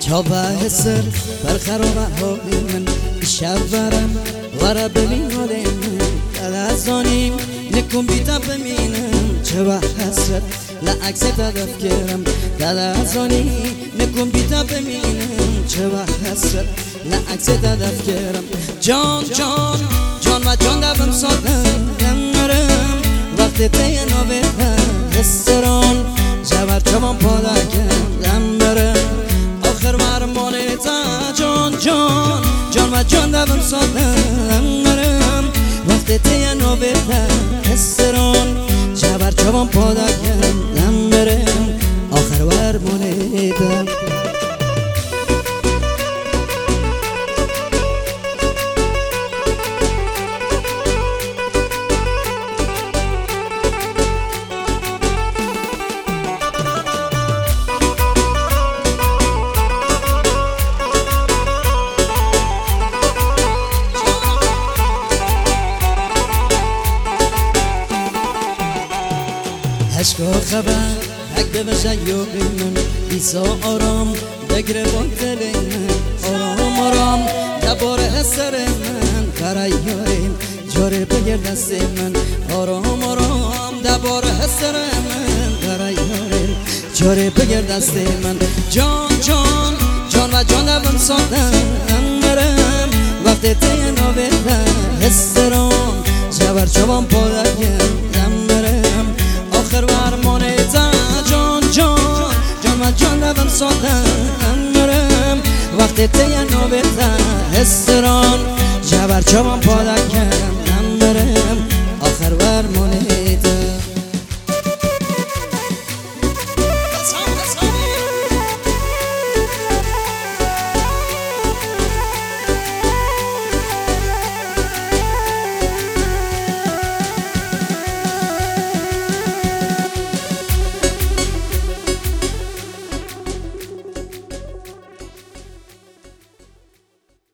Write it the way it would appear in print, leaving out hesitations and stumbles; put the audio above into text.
چاوه سر برخرابه حالی من شب برم وره ببین حالی من دلزانیم نکن بیتا ببینم چه حسرت لعکس تدف گرم دلزانی نکن بیتا ببینم چه حسرت لعکس تدف گرم جان جان جان و جان دبم سادم نمرم وقتی تیه نویدم رستوران جور چوان پادکم نمرم آخر مرمانه تا جان جان جان و جان دبم سادم نمرم وقتی تیه نویدم رستوران جور چوان پادکم نمرم آخر مرمانه تا عشق و خبر حق ببشه یوقی من بیسا آرام بگره با دل من آرام آرام دباره سر من برای یاریم جاره بگیر دست من آرام آرام دباره سر من برای یاریم جاره بگیر دست من جان جان جان و جان دبم سادم برم وقتی تیه نویدم استرام جور چوان پادکم برم آخر ورمانه تا جان جان جان و جان دبم سادم برم وقتی تیه نویدم استران جور چوان پادکم